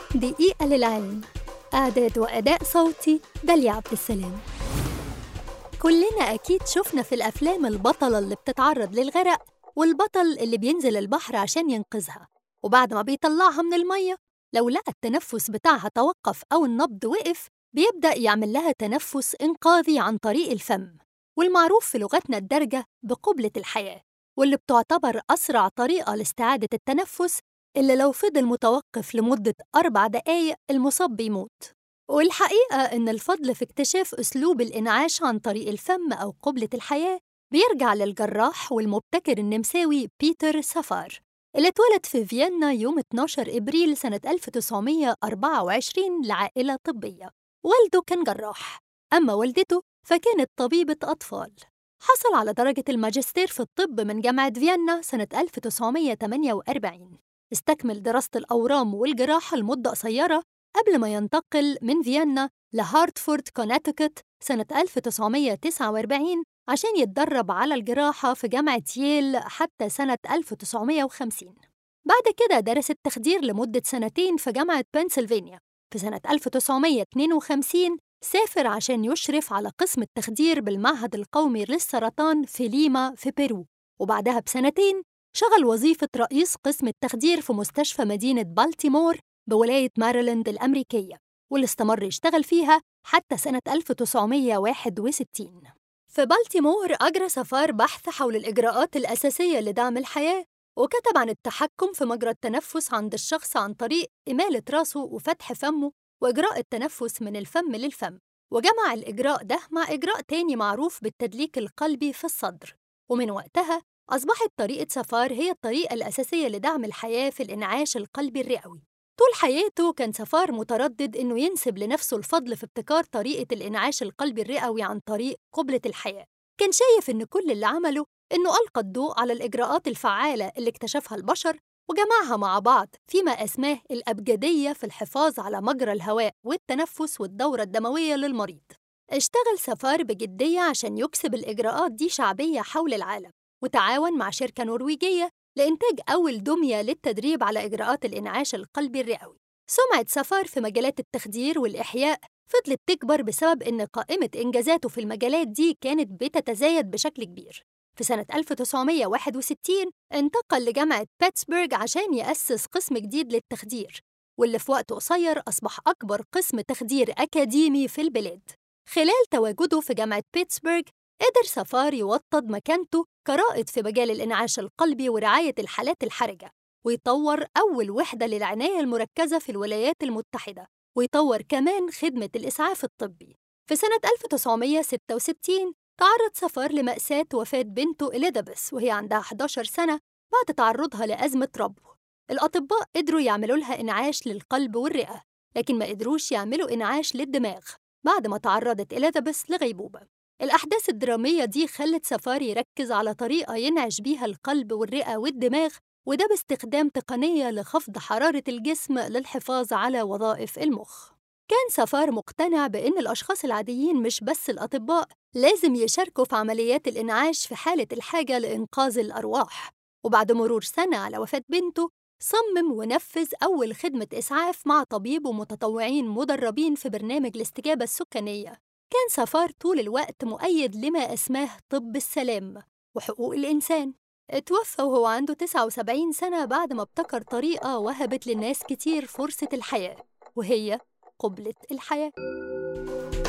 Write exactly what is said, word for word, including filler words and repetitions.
دقيقة للعلم. إعداد وأداء صوتي داليا عبد السلام. كلنا أكيد شفنا في الأفلام البطلة اللي بتتعرض للغرق والبطل اللي بينزل البحر عشان ينقذها، وبعد ما بيطلعها من المية لو لقى التنفس بتاعها توقف أو النبض وقف بيبدأ يعمل لها تنفس إنقاذي عن طريق الفم، والمعروف في لغتنا الدارجة بقبلة الحياة، واللي بتعتبر أسرع طريقة لاستعادة التنفس، اللي لو فضل متوقف لمدة أربع دقايق المصاب بيموت. والحقيقة إن الفضل في اكتشاف أسلوب الإنعاش عن طريق الفم أو قبلة الحياة بيرجع للجراح والمبتكر النمساوي بيتر سافار، اللي اتولد في فيينا يوم اتناشر إبريل سنة ألف وتسعمية وأربعة وعشرين لعائلة طبية. والده كان جراح، أما والدته فكانت طبيبة أطفال. حصل على درجة الماجستير في الطب من جامعة فيينا سنة ألف وتسعمية وتمانية وأربعين. استكمل دراسة الأورام والجراحة لمدة قصيرة قبل ما ينتقل من فيينا لهارتفورد كوناتيكت سنة ألف وتسعمية وتسعة وأربعين عشان يتدرب على الجراحة في جامعة ييل حتى سنة ألف وتسعمية وخمسين. بعد كده درس التخدير لمدة سنتين في جامعة بنسلفانيا. في سنة ألف وتسعمية واتنين وخمسين سافر عشان يشرف على قسم التخدير بالمعهد القومي للسرطان في ليما في بيرو، وبعدها بسنتين شغل وظيفة رئيس قسم التخدير في مستشفى مدينة بالتيمور بولاية ماريلاند الأمريكية، واللي استمر يشتغل فيها حتى سنة ألف وتسعمية وواحد وستين. في بالتيمور أجرى سافار بحث حول الإجراءات الأساسية لدعم الحياة، وكتب عن التحكم في مجرى التنفس عند الشخص عن طريق إمالة راسه وفتح فمه وإجراء التنفس من الفم للفم، وجمع الإجراء ده مع إجراء تاني معروف بالتدليك القلبي في الصدر. ومن وقتها أصبحت طريقة سافار هي الطريقة الأساسية لدعم الحياة في الإنعاش القلبي الرئوي. طول حياته كان سافار متردد إنه ينسب لنفسه الفضل في ابتكار طريقة الإنعاش القلبي الرئوي عن طريق قبلة الحياة. كان شايف إن كل اللي عمله إنه ألقى الضوء على الإجراءات الفعالة اللي اكتشفها البشر وجمعها مع بعض فيما أسماه الأبجدية في الحفاظ على مجرى الهواء والتنفس والدورة الدموية للمريض. اشتغل سافار بجدية عشان يكسب الإجراءات دي شعبية حول العالم، وتعاون مع شركة نرويجية لإنتاج أول دمية للتدريب على إجراءات الإنعاش القلبي الرئوي. سمعة سافار في مجالات التخدير والإحياء فضلت تكبر بسبب إن قائمة إنجازاته في المجالات دي كانت بتتزايد بشكل كبير. في سنة ألف وتسعمية وواحد وستين انتقل لجامعة بيتسبرغ عشان يأسس قسم جديد للتخدير، واللي في وقت قصير أصبح أكبر قسم تخدير أكاديمي في البلاد. خلال تواجده في جامعة بيتسبرغ قدر سافار يوطد مكانته كرائد في مجال الإنعاش القلبي ورعاية الحالات الحرجة، ويطور أول وحدة للعناية المركزة في الولايات المتحدة، ويطور كمان خدمة الإسعاف الطبي. في سنة ألف وتسعمية وستة وستين تعرض سافار لمأساة وفاة بنته إليزابيث وهي عندها إحدى عشرة سنة بعد تعرضها لأزمة ربو. الأطباء قدروا يعملوا لها إنعاش للقلب والرئة، لكن ما قدروش يعملوا إنعاش للدماغ بعد ما تعرضت إليزابيث لغيبوبة. الأحداث الدرامية دي خلت سافار يركز على طريقة ينعش بيها القلب والرئة والدماغ، وده باستخدام تقنية لخفض حرارة الجسم للحفاظ على وظائف المخ. كان سافار مقتنع بأن الأشخاص العاديين مش بس الأطباء لازم يشاركوا في عمليات الإنعاش في حالة الحاجة لإنقاذ الأرواح. وبعد مرور سنة على وفاة بنته صمم ونفذ أول خدمة إسعاف مع طبيب ومتطوعين مدربين في برنامج الاستجابة السكانية. كان سافار طول الوقت مؤيد لما أسماه طب السلام وحقوق الإنسان. اتوفى وهو عنده تسعة وسبعين سنة بعد ما ابتكر طريقة وهبت للناس كتير فرصة الحياة، وهي قبلة الحياة.